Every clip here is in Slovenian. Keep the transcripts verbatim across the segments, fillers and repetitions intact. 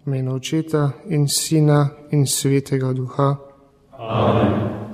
V imenu Očeta in Sina in Svetega Duha. Amen.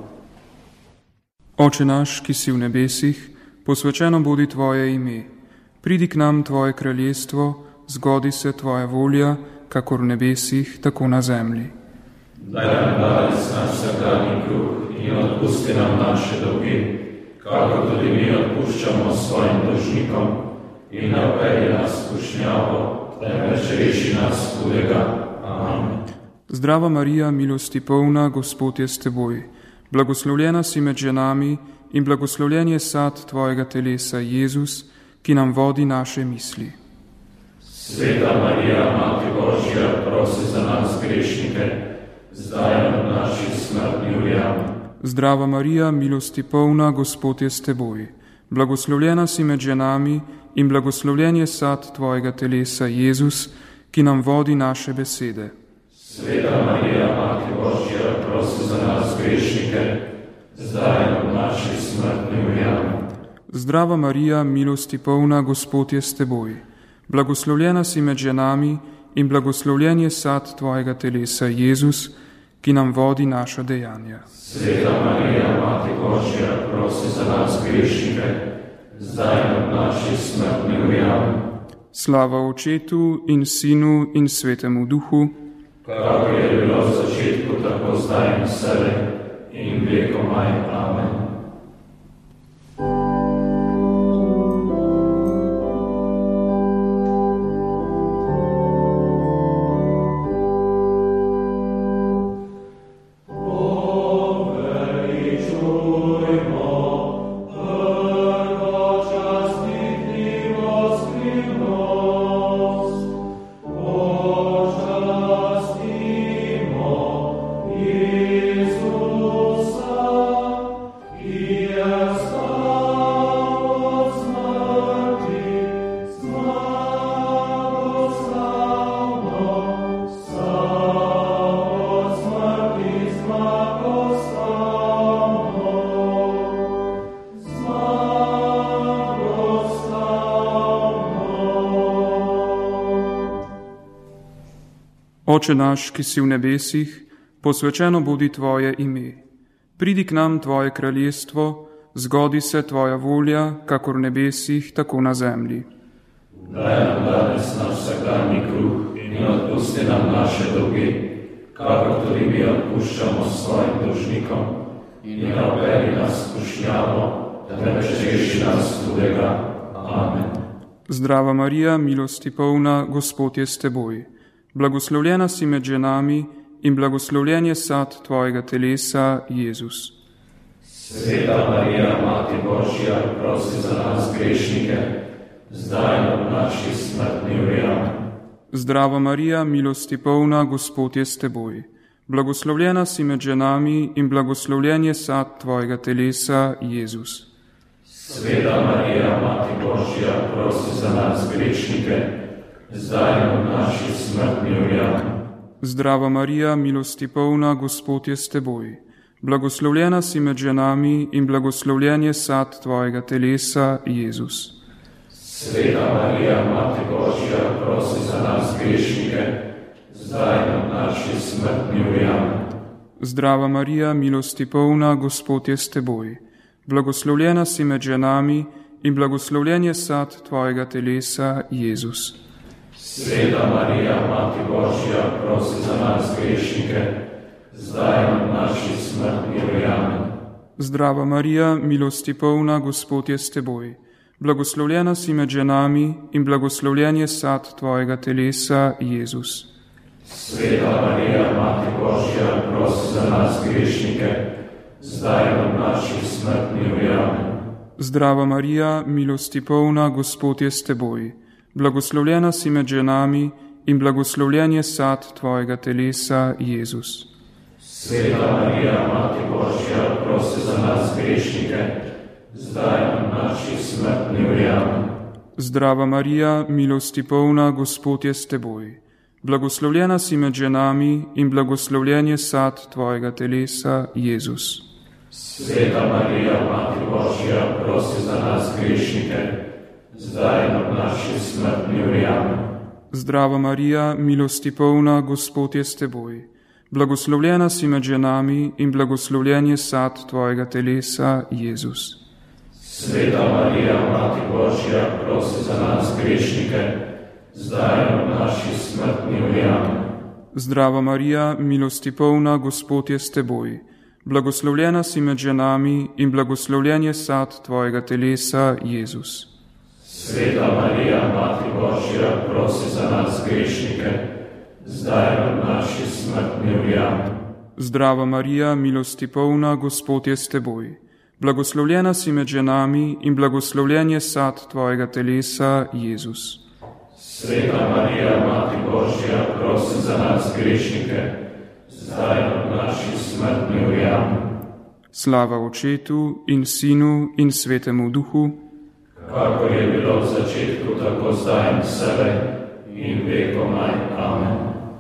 Oče naš, ki si v nebesih, posvečeno bodi tvoje ime. Pridi k nam tvoje kraljestvo, zgodi se tvoja volja, kakor v nebesih, tako na zemlji. Daj nam danes naš vsakdanji kruh in odpusti nam naše dolge, kakor tudi mi odpuščamo svojim dolžnikom, in ne vpelji nas v skušnjavo, temveč reši nas hudega. Amen. Zdrava Marija, milosti polna, Gospod je s teboj. Blagoslovljena si med ženami in blagoslovljen je sad tvojega telesa, Jezus, ki nam vodi naše misli. Sveta Marija, Mati Božja, prosi za nas grešnike, zdaj in v naši smrtni uri. Amen. Zdrava Marija, milosti polna, Gospod je s teboj. Blagoslovljena si med ženami in blagoslovljen je sad tvojega telesa, Jezus, ki nam vodi naše besede. Sveta Marija, Mati Božja, prosi za nas grešnike, zdaj in v naši smrtni uri. Amen. Zdrava Marija, milosti polna, Gospod je s teboj. Blagoslovljena si med ženami in blagoslovljen je sad tvojega telesa, Jezus, ki nam vodi naša dejanja. Sveta Marija, Mati Božja, prosi za nas grešnike, zdaj in v naši smrtni uri. Amen. Slava Očetu in Sinu in Svetemu Duhu, kakor je bilo v začetku, tako zdaj in vselej in vekomaj. Amen. Oče naš, ki si v nebesih, posvečeno bodi tvoje ime. Pridi k nam tvoje kraljestvo, zgodi se tvoja volja, kakor v nebesih, tako na zemlji. Daj nam danes naš vsakdanji kruh in odpusti nam naše dolge, kakor tudi mi odpuščamo svojim dolžnikom, in ne vpelji nas v skušnjavo, temveč reši nas hudega. Amen. Zdrava Marija, milosti polna, Gospod je s teboj. Blagoslovljena si med ženami in blagoslovljen je sad tvojega telesa, Jezus. Sveta Marija, Mati Božja, prosi za nas grešnike, zdaj in v naši smrtni uri. Amen. Zdrava Marija, milosti polna, Gospod je s teboj. Blagoslovljena si med ženami in blagoslovljen je sad tvojega telesa, Jezus. Sveta Marija, Mati Božja, prosi za nas grešnike, zdaj in v naši smrtni uri. Amen. Zdrava Marija, milosti polna, Gospod je s teboj. Blagoslovljena si med ženami in blagoslovljen je sad tvojega telesa, Jezus. Sveta Marija, Mati Božja, prosi za nas grešnike, zdaj in v naši smrtni uri. Amen. Zdrava Marija, milosti polna, Gospod je s teboj. Blagoslovljena si med ženami in blagoslovljen je sad tvojega telesa, Jezus. Sveta Marija, Mati Božja, prosi za nas grešnike, zdaj in v naši smrtni uri. Amen. Zdrava Marija, milosti polna, Gospod je s teboj. Blagoslovljena si med ženami in blagoslovljen je sad tvojega telesa, Jezus. Sveta Marija, Mati Božja, prosi za nas grešnike, zdaj in v naši smrtni uri. Amen. Zdrava Marija, milosti polna, Gospod je s teboj. Blagoslovljena si med ženami in blagoslovljen je sad tvojega telesa, Jezus. Sveta Marija, Mati Božja, prosi za nas grešnike, zdaj in v naši smrtni uri. Amen. Zdrava Marija, milosti polna, Gospod je s teboj. Blagoslovljena si med ženami in blagoslovljen je sad tvojega telesa, Jezus. Sveta Marija, Mati Božja, prosi za nas grešnike, zdaj in v naši smrtni uri. Amen. Zdrava Marija, milosti polna, Gospod je s teboj. Blagoslovljena si med ženami in blagoslovljen je sad tvojega telesa, Jezus. Sveta Marija, Mati Božja, prosi za nas grešnike, zdaj in v naši smrtni uri. Amen. Zdrava Marija, milosti polna, Gospod je s teboj. Blagoslovljena si med ženami in blagoslovljen je sad tvojega telesa, Jezus. Sveta Marija, Mati Božja, prosi za nas grešnike, zdaj in v naši smrtni uri. Amen. Zdrava Marija, milosti polna, Gospod je s teboj. Blagoslovljena si med ženami in blagoslovljen je sad tvojega telesa, Jezus. Sveta Marija, Mati Božja, prosi za nas grešnike, zdaj in v naši smrtni uri. Amen. Slava Očetu in Sinu in Svetemu Duhu, kakor je bilo v začetku, tako zdaj in vselej in vekomaj. Amen.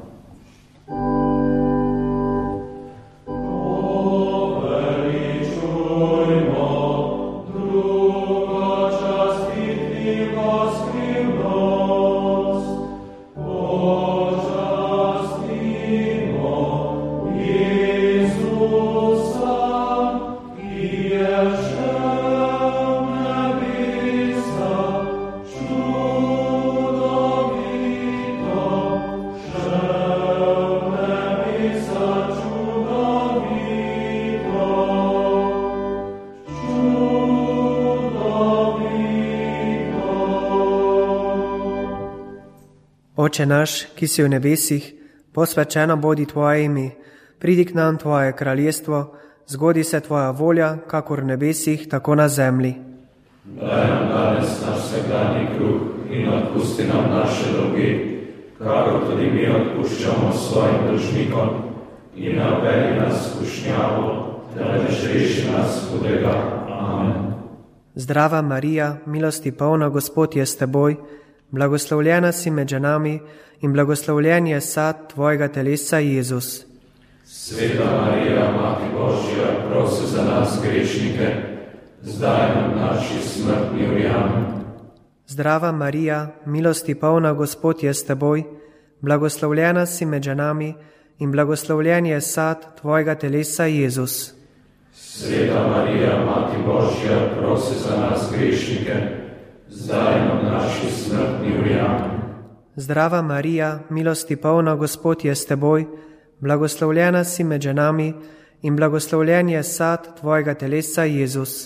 Oče naš, ki si v nebesih, posvečeno bodi tvoje ime, pridi k nam tvoje kraljestvo, zgodi se tvoja volja, kakor v nebesih, tako na zemlji. Daj nam danes naš vsakdanji kruh in odpusti nam naše dolge, kakor tudi mi odpuščamo svojim dolžnikom, in ne vpelji nas v skušnjavo, temveč reši nas hudega. Amen. Zdrava Marija, milosti polna, Gospod je s teboj, blagoslovljena si med ženami in blagoslovljen je sad tvojega telesa, Jezus. Sveta Marija, Mati Božja, prosi za nas grešnike, zdaj in v naši smrtni uri. Amen. Zdrava Marija, milosti polna, Gospod je s teboj, blagoslovljena si med ženami in blagoslovljen je sad tvojega telesa, Jezus. Sveta Marija, Mati Božja, prosi za nas grešnike, zdaj in v naši smrtni uri. Amen. Zdrava Marija, milosti polna, Gospod je s teboj, blagoslovljena si med ženami in blagoslovljen je sad tvojega telesa, Jezus.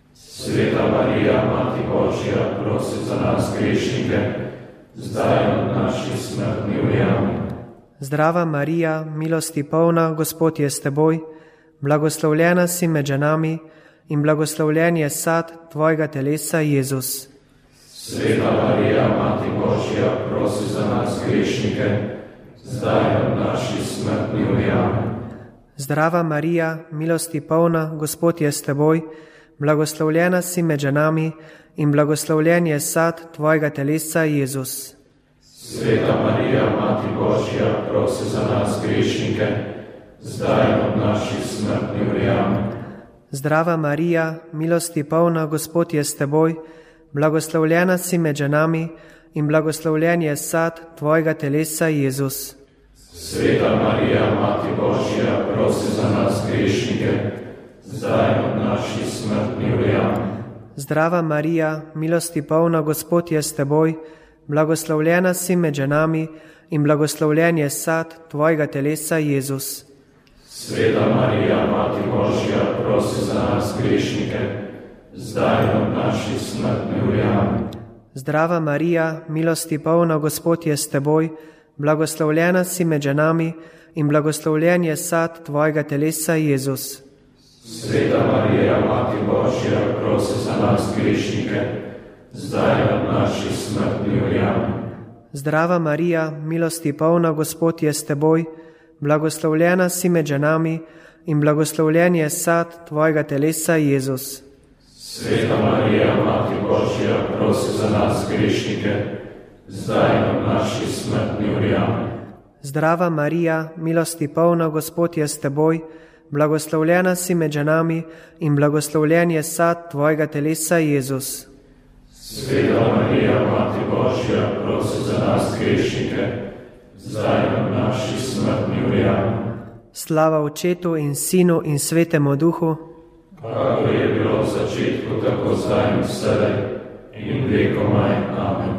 Sveta Marija, Mati Božja, prosi za nas grešnike, zdaj in v naši smrtni uri. Amen. Zdrava Marija, milosti polna, Gospod je s teboj, blagoslovljena si med ženami in blagoslovljen je sad tvojega telesa, Jezus. Sveta Marija, Mati Božja, prosi za nas grešnike, zdaj in v naši smrtni uri. Amen. Zdrava Marija, milosti polna, Gospod je s teboj, blagoslovljena si med ženami in blagoslovljen je sad tvojega telesa, Jezus. Sveta Marija, Mati Božja, prosi za nas grešnike, zdaj in v naši smrtni uri. Amen. Zdrava Marija, milosti polna, Gospod je s teboj, blagoslovljena si med ženami in blagoslovljen je sad tvojega telesa, Jezus. Sveta Marija, Mati Božja, prosi za nas grešnike, zdaj in v naši smrtni uri. Amen. Zdrava Marija, milosti polna, Gospod je s teboj, blagoslovljena si med ženami in blagoslovljen je sad tvojega telesa, Jezus. Sveta Marija, Mati Božja, prosi za nas grešnike, zdaj in v naši smrtni uri. Amen. Zdrava Marija, milosti polna, Gospod je s teboj, blagoslovljena si med ženami in blagoslovljen je sad tvojega telesa, Jezus. Sveta Marija, Mati Božja, prosi za nas grešnike, zdaj in v naši smrtni uri. Amen. Zdrava Marija, milosti polna, Gospod je s teboj, blagoslovljena si med ženami in blagoslovljen je sad tvojega telesa, Jezus. Sveta Marija, Mati Božja, prosi za nas grešnike, zdaj in v naši smrtni uri. Amen. Zdrava Marija, milosti polna, Gospod je s teboj, blagoslovljena si med ženami in blagoslovljen je sad tvojega telesa, Jezus. Sveta Marija, Mati Božja, prosi za nas grešnike, zdaj in v naši smrtni uri. Amen. Slava Očetu in Sinu in Svetemu Duhu, kakor je bilo v začetku, tako zdaj in vselej in vekomaj. Amen.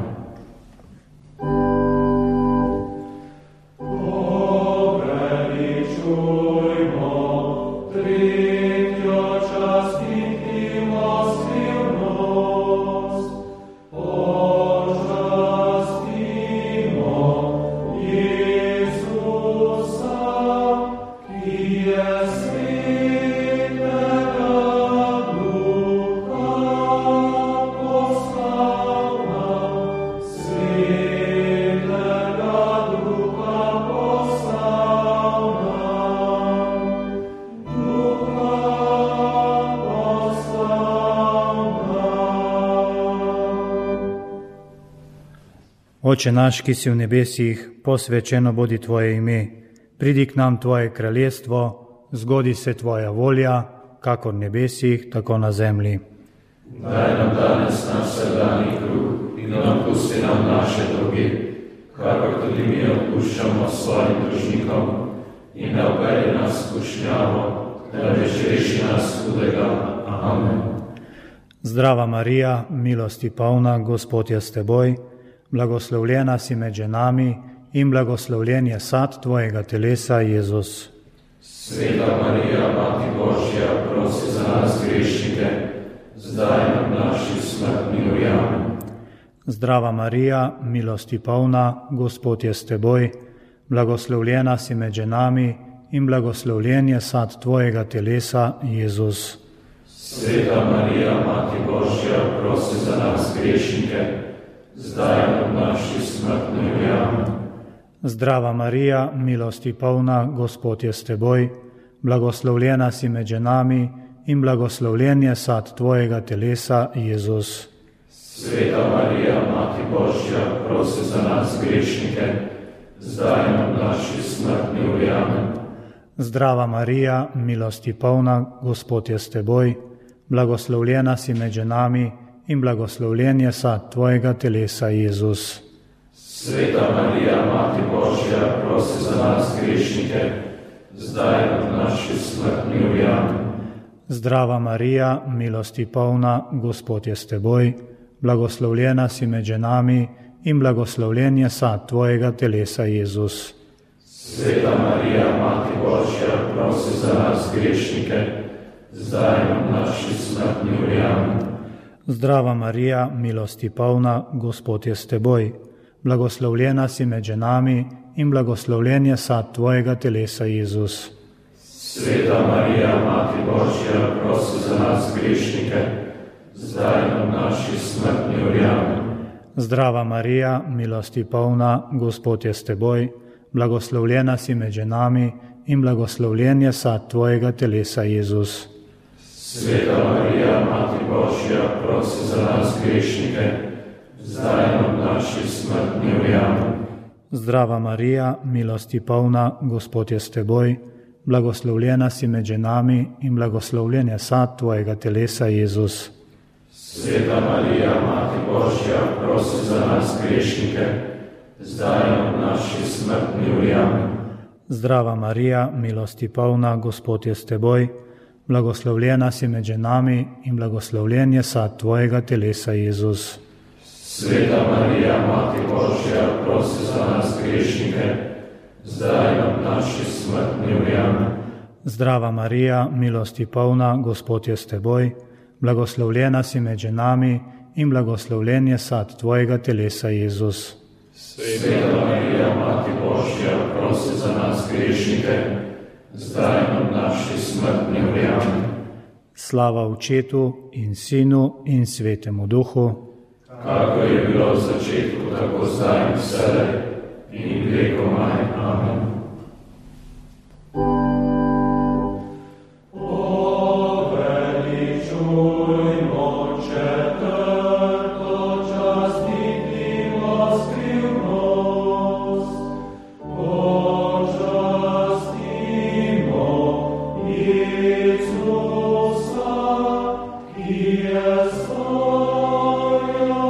Oče naš, ki si v nebesih, posvečeno bodi tvoje ime, pridi k nam tvoje kraljestvo, zgodi se tvoja volja, kakor v nebesih, tako na zemlji. Daj nam danes naš vsakdanji kruh in odpusti nam naše dolge, kakor tudi mi odpuščamo svojim dolžnikom, in ne vpelji nas v skušnjavo, temveč reši nas hudega. Amen. Zdrava Marija, milosti polna, Gospod je s teboj, blagoslovljena si med ženami in blagoslovljen je sad tvojega telesa, Jezus. Sveta Marija, Mati Božja, prosi za nas grešnike, zdaj in v naši smrtni uri. Amen. Zdrava Marija, milosti polna, Gospod je s teboj, blagoslovljena si med ženami in blagoslovljen je sad tvojega telesa, Jezus. Sveta Marija, Mati Božja, prosi za nas grešnike, zdaj in v naši smrtni uri. Amen. Zdrava Marija, milosti polna, Gospod je s teboj, blagoslovljena si med ženami in blagoslovljen je sad tvojega telesa, Jezus. Sveta Marija, Mati Božja, prosi za nas grešnike, zdaj in v naši smrtni uri. Amen. Zdrava Marija, milosti polna, Gospod je s teboj, blagoslovljena si med ženami in blagoslovljen je sad tvojega telesa, Jezus. Sveta Marija, Mati Božja, prosi za nas grešnike, zdaj in v naši smrtni uri. Amen. Zdrava Marija, milosti polna, Gospod je s teboj, blagoslovljena si med ženami in blagoslovljen je sad tvojega telesa, Jezus. Sveta Marija, Mati Božja, prosi za nas grešnike, zdaj in v naši smrtni uri. Amen. Zdrava Marija, milosti polna, Gospod je s teboj, blagoslovljena si med ženami in blagoslovljen je sad tvojega telesa, Jezus. Sveta Marija, Mati Božja, prosi za nas grešnike, zdaj in v naši smrtni uri. Amen. Zdrava Marija, milosti polna, Gospod je s teboj, blagoslovljena si med ženami in blagoslovljen je sad tvojega telesa, Jezus. Sveta Marija, Mati Božja, prosi za nas grešnike, zdaj in v naši smrtni uri. Amen. Zdrava Marija, milosti polna, Gospod je s teboj, blagoslovljena si med ženami in blagoslovljen je sad tvojega telesa, Jezus. Sveta Marija, Mati Božja, prosi za nas grešnike, zdaj in v naši smrtni uri. Amen. Zdrava Marija, milosti polna, Gospod je s teboj, blagoslovljena si med ženami in blagoslovljen je sad tvojega telesa, Jezus. Sveta Marija, Mati Božja, prosi za nas grešnike, zdaj in v naši smrtni uri. Amen. Zdrava Marija, milosti polna, Gospod je s teboj, blagoslovljena si med ženami in blagoslovljen je sad tvojega telesa, Jezus. Sveta Marija, Mati Božja, prosi za nas grešnike, zdaj in v naši smrtni uri. Amen. Slava Očetu in Sinu in Svetemu Duhu, kakor je bilo v začetku, tako zdaj in vselej in vekomaj. Amen. Yes, oh,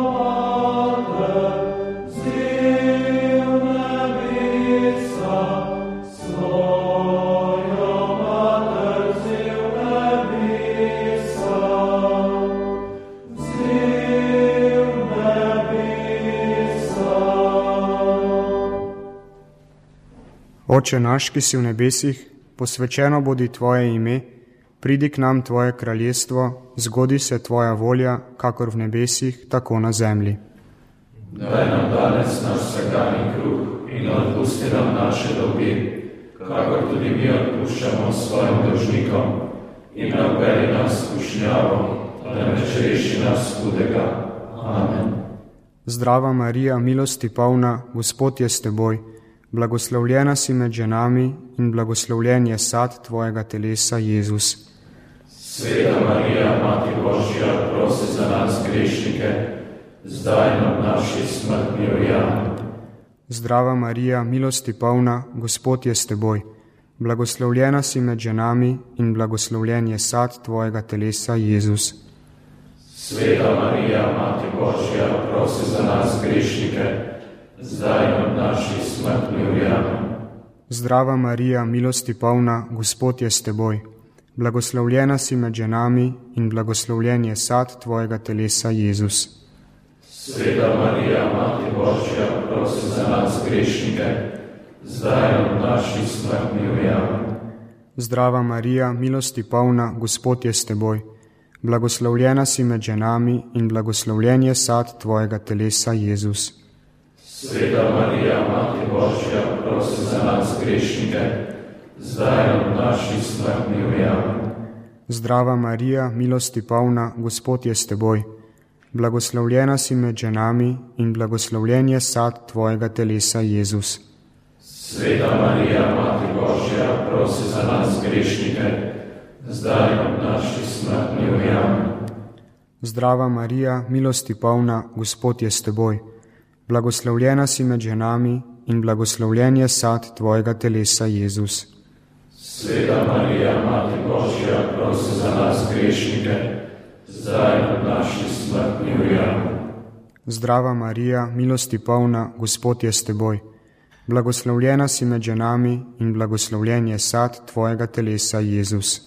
Oče naš, ki si v nebesih, posvečeno bodi tvoje ime, pridi k nam tvoje kraljestvo, zgodi se tvoja volja, kakor v nebesih, tako na zemlji. Daj nam danes naš vsakdanji kruh in odpusti nam naše dolge, kakor tudi mi odpuščamo svojim dolžnikom, in ne vpelji nas v skušnjavo, temveč reši nas hudega. Amen. Zdrava Marija, milosti polna, Gospod je s teboj, blagoslovljena si med ženami in blagoslovljen je sad tvojega telesa, Jezus. Sveta Marija, Mati Božja, prosi za nas grešnike, zdaj in ob naši smrtni uri. Amen. Zdrava Marija, milosti polna, Gospod je s teboj, blagoslovljena si med ženami in blagoslovljen je sad tvojega telesa, Jezus. Sveta Marija, Mati Božja, prosi za nas grešnike, zdaj in ob naši smrtni uri. Amen. Zdrava Marija, milosti polna, Gospod je s teboj, blagoslovljena si med ženami in blagoslovljen je sad tvojega telesa, Jezus. Sveta Marija, Mati Božja, prosi za nas grešnike, zdaj in ob naši smrtni uri. Amen. Zdrava Marija, milosti polna, Gospod je s teboj, blagoslovljena si med ženami in blagoslovljen je sad tvojega telesa, Jezus. Sveta Marija, Mati Božja, prosi za nas grešnike, zdaj in ob naši smrtni uri. Amen. Zdrava Marija, milosti polna, Gospod je s teboj, blagoslovljena si med ženami in blagoslovljen je sad tvojega telesa, Jezus. Sveta Marija, Mati Božja, prosi za nas grešnike, zdaj in ob naši smrtni uri. Amen. Zdrava Marija, milosti polna, Gospod je s teboj, blagoslovljena si med ženami in blagoslovljen je sad tvojega telesa, Jezus. Sveta Marija, Mati Božja, prosi za nas grešnike, zdaj in ob naši smrtni uri. Amen. Zdrava Marija, milosti polna, Gospod je s teboj, blagoslovljena si med ženami in blagoslovljen je sad tvojega telesa, Jezus.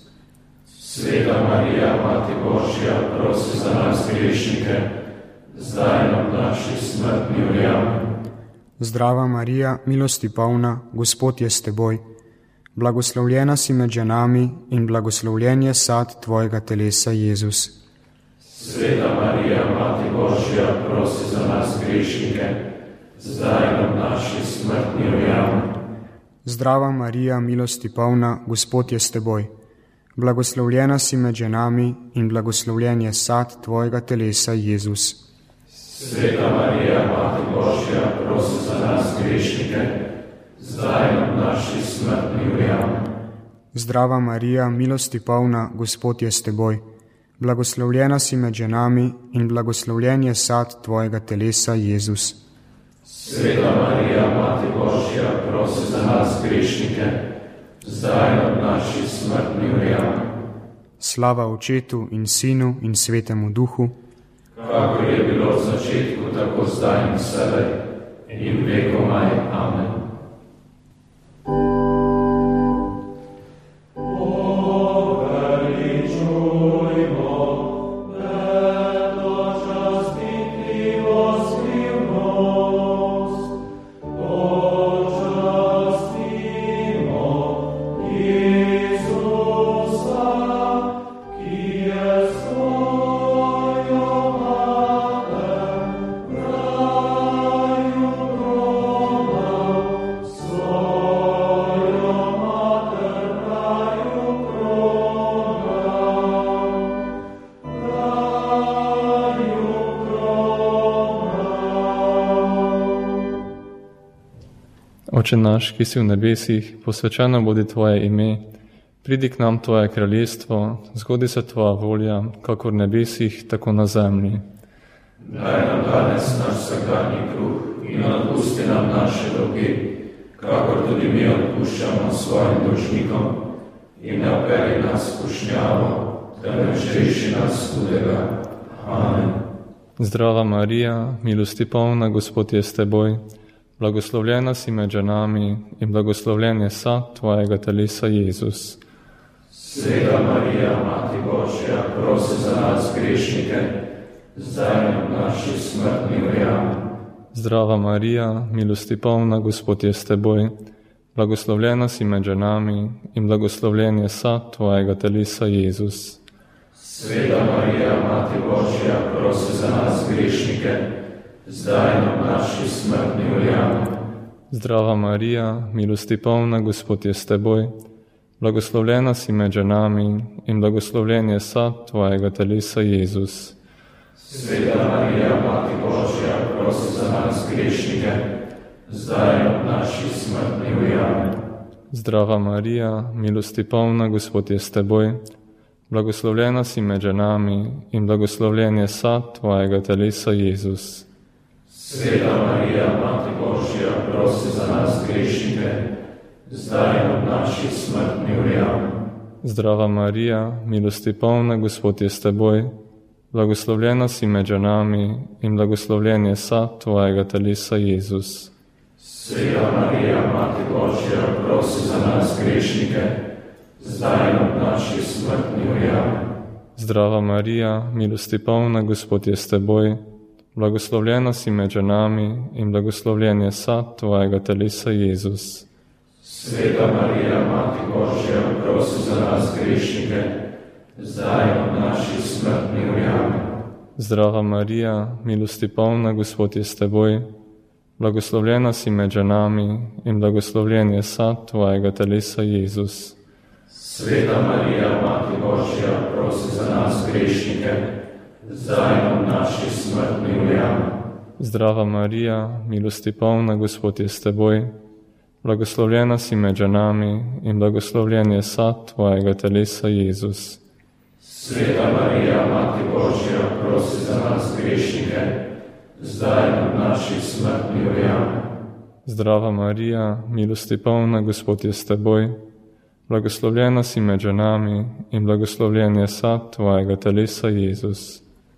Sveta Marija, Mati Božja, prosi za nas grešnike, zdaj in ob naši smrtni uri. Amen. Zdrava Marija, milosti polna, Gospod je s teboj, blagoslovljena si med ženami in blagoslovljen je sad tvojega telesa, Jezus. Sveta Marija, Mati Božja, prosi za nas grešnike, zdaj in ob naši smrtni uri. Amen. Zdrava Marija, milosti polna, Gospod je s teboj, blagoslovljena si med ženami in blagoslovljen je sad tvojega telesa, Jezus. Sveta Marija, Mati Božja, prosi za nas grešnike, zdaj in ob naši smrtni uri. Amen. Zdrava Marija, milosti polna, Gospod je s teboj, blagoslovljena si med ženami in blagoslovljen je sad tvojega telesa, Jezus. Sveta Marija, Mati Božja, prosi za nas grešnike, zdaj in ob naši smrtni uri. Amen. Slava Očetu in Sinu in Svetemu Duhu, kakor je bilo v začetku, tako zdaj in vselej in vekomaj. Amen. Oče naš, ki si v nebesih, posvečeno bodi tvoje ime, pridi k nam tvoje kraljestvo, zgodi se tvoja volja, kakor v nebesih, tako na zemlji. Daj nam danes naš vsakdanji kruh in odpusti nam naše dolge, kakor tudi mi odpuščamo svojim dolžnikom, in ne vpelji nas v skušnjavo, temveč reši nas hudega. Amen. Zdrava Marija, milosti polna, Gospod je s teboj, blagoslovljena si med ženami in blagoslovljen je sad tvojega telesa, Jezus. Sveta Marija, Mati Božja, prosi za nas grešnike, zdaj in ob naši smrtni uri. Amen. Zdrava Marija, milosti polna, Gospod je s teboj, blagoslovljena si med ženami in blagoslovljen je sad tvojega telesa, Jezus. Sveta Marija, Mati Božja, prosi za nas grešnike, zdaj in ob naši smrtni uri. Amen. Zdrava Marija, milosti polna, Gospod je s teboj, blagoslovljena si med ženami in blagoslovljen je sad tvojega telesa, Jezus. Sveta Marija, Mati Božja, prosi za nas grešnike, zdaj in ob naši smrtni uri. Amen. Zdrava Marija, milosti polna, Gospod je s teboj, blagoslovljena si med ženami in blagoslovljen je sad tvojega telesa, Jezus. Sveta Marija, Mati Božja, prosi za nas grešnike, zdaj in ob naši smrtni uri. Amen. Zdrava Marija, milosti polna, Gospod je s teboj, blagoslovljena si med ženami in blagoslovljen je sad tvojega telesa, Jezus. Sveta Marija, Mati Božja, prosi za nas grešnike, zdaj in ob naši smrtni uri. Amen. Zdrava Marija, milosti polna, Gospod je s teboj, blagoslovljena si med ženami in blagoslovljen je sad tvojega telesa, Jezus. Sveta Marija, Mati Božja, prosi za nas grešnike, zdaj in ob naši smrtni uri. Amen. Zdrava Marija, milosti polna, Gospod je s teboj, blagoslovljena si med ženami in blagoslovljen je sad tvojega telesa, Jezus. Sveta Marija, Mati Božja, prosi za nas grešnike, zdaj in ob naši smrtni uri. Amen. Zdrava Marija, milosti polna, Gospod je s teboj, blagoslovljena si med ženami in blagoslovljen je sad tvojega telesa, Jezus. Sveta Marija, Mati Božja, prosi za nas grešnike, zdaj in ob naši smrtni uri. Amen. Zdrava Marija, milosti polna, Gospod je s teboj, blagoslovljena si med ženami in blagoslovljen je sad tvojega telesa, Jezus.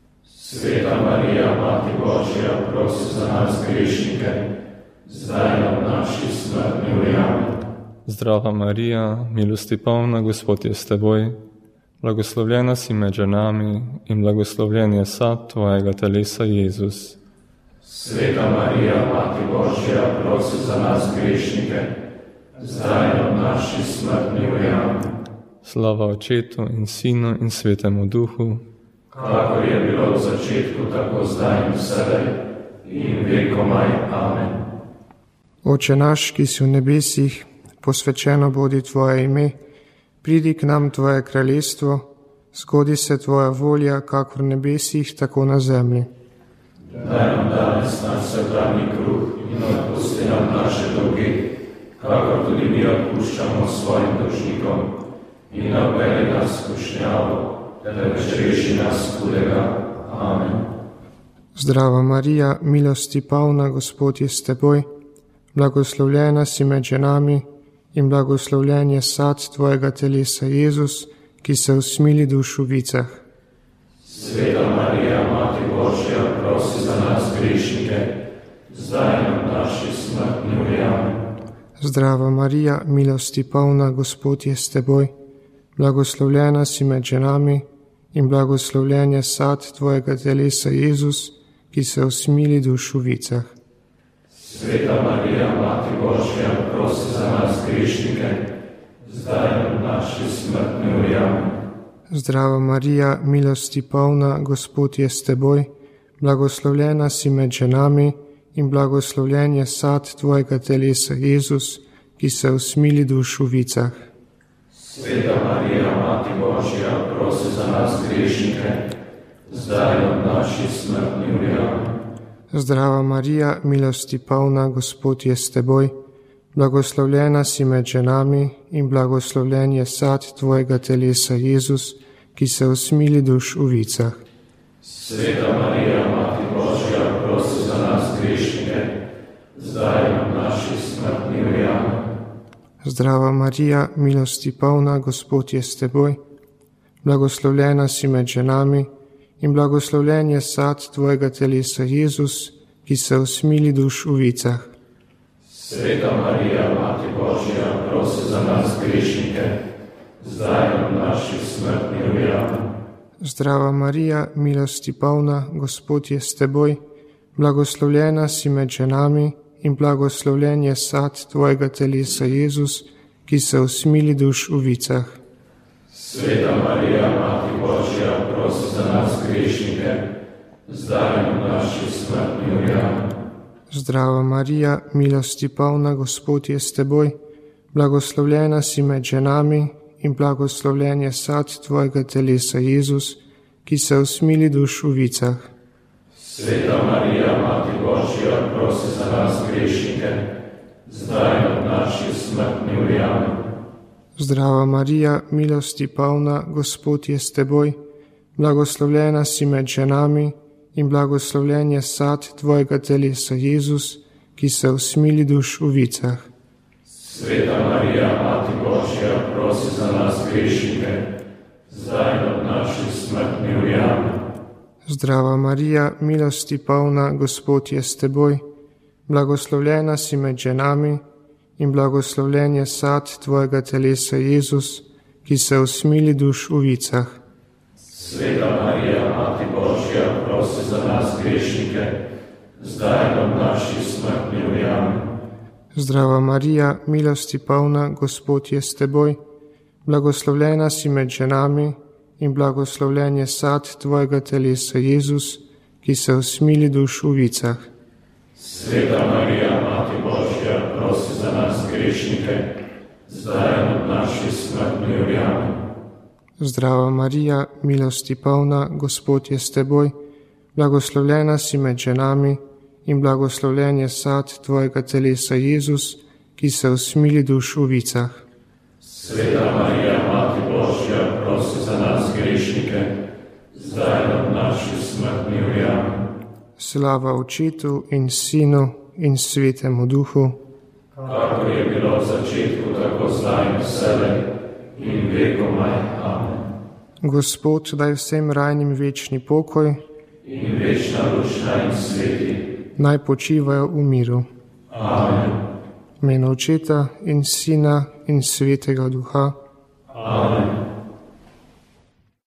Sveta Marija, Mati Božja, prosi za nas grešnike, zdaj in ob naši smrtni uri. Amen. Zdrava Marija, milosti polna, Gospod je s teboj, blagoslovljena si med ženami in blagoslovljen je sad tvojega telesa, Jezus. Sveta Marija, Mati Božja, prosi za nas grešnike, zdaj in ob naši smrtni uri. Amen. Slava Očetu in Sinu in Svetemu Duhu, kakor je bilo v začetku, tako zdaj in vselej in vekomaj. Amen. Oče naš, ki si v nebesih, posvečeno bodi tvoje ime, pridi k nam tvoje kraljestvo, zgodi se tvoja volja, kakor v nebesih, tako na zemlji. Daj nam danes naš vsakdanji kruh in odpusti nam naše dolge, kakor tudi mi odpuščamo svojim dolžnikom, in ne vpelji nas v skušnjavo, temveč reši nas hudega. Amen. Zdrava Marija, milosti polna, Gospod je s teboj, blagoslovljena si med ženami in blagoslovljen je sad tvojega telesa, Jezus, ki se usmili duš v vicah. Sveta Marija, Mati Božja, prosi za nas grešnike, zdaj in ob naši smrtni uri. Amen. Zdrava Marija, milosti polna, Gospod je s teboj, blagoslovljena si med ženami in blagoslovljen je sad tvojega telesa, Jezus, ki se usmili duš v vicah. Sveta Marija, Mati Božja, prosi za nas grešnike, zdaj in ob naši smrtni uri. Amen. Zdrava Marija, milosti polna, Gospod je s teboj, blagoslovljena si med ženami in blagoslovljen je sad tvojega telesa, Jezus, ki se usmili duš v vicah. Sveta Marija, Mati Božja, prosi za nas grešnike, zdaj in ob naši smrtni uri. Amen. Zdrava Marija, milosti polna, Gospod je s teboj, blagoslovljena si med ženami in blagoslovljen je sad tvojega telesa, Jezus, ki se usmili duš v vicah. Sveta Marija, Mati Božja, prosi za nas grešnike, zdaj in ob naši smrtni uri. Amen. Zdrava Marija, milosti polna, Gospod je s teboj, blagoslovljena si med ženami in blagoslovljen je sad tvojega telesa, Jezus, ki se usmili duš v vicah. Sveta Marija, Mati Božja, prosi za nas grešnike, zdaj in ob naši smrtni uri. Amen. Zdrava Marija, milosti polna, Gospod je s teboj, blagoslovljena si med ženami in blagoslovljen je sad tvojega telesa, Jezus, ki se usmili duš v vicah. Sveta Marija, Mati Božja, prosi za nas grešnike, zdaj in v naši smrtni uri. Amen. Zdrava Marija, milosti polna, Gospod je s teboj, blagoslovljena si med ženami in blagoslovljen je sad tvojega telesa, Jezus, ki se usmili duš v vicah. Sveta Marija, Mati Božja, prosi za nas grešnike, zdaj in v naši smrtni uri. Amen. Zdrava Marija, milosti polna, Gospod je s teboj, blagoslovljena si med ženami in blagoslovljen je sad tvojega telesa, Jezus, ki se usmili duš v vicah. Sveta Marija, Mati Božja, prosi za nas grešnike, zdaj in v naši smrtni uri. Amen. Zdrava Marija, milosti polna, Gospod je s teboj, blagoslovljena si med ženami in blagoslovljen je sad tvojega telesa, Jezus, ki se usmili duš v vicah. Sveta Marija, Mati Božja, prosi za nas grešnike, zdaj in v naši smrtni uri. Amen. Zdrava Marija, milosti polna, Gospod je s teboj, blagoslovljena si med ženami in blagoslovljen je sad tvojega telesa, Jezus, ki se usmili duš v vicah. Sveta Marija, Mati Božja, prosi za nas grešnike, zdaj in v naši smrtni uri. Amen. Zdrava Marija, milosti polna, Gospod je s teboj, blagoslovljena si med ženami in blagoslovljen je sad tvojega telesa, Jezus, ki se usmili duš v vicah. Sveta Marija, Mati Božja, prosi za nas grešnike, zdaj in v naši smrtni uri. Amen. Slava Očetu in Sinu in Svetemu Duhu, kakor je bilo v začetku, tako zdaj in vselej in vekomaj. Amen. Gospod, daj vsem rajnim večni pokoj in večna lučna in sveti naj počivajo v miru. Amen. V imenu Očeta in Sina in Svetega Duha. Amen.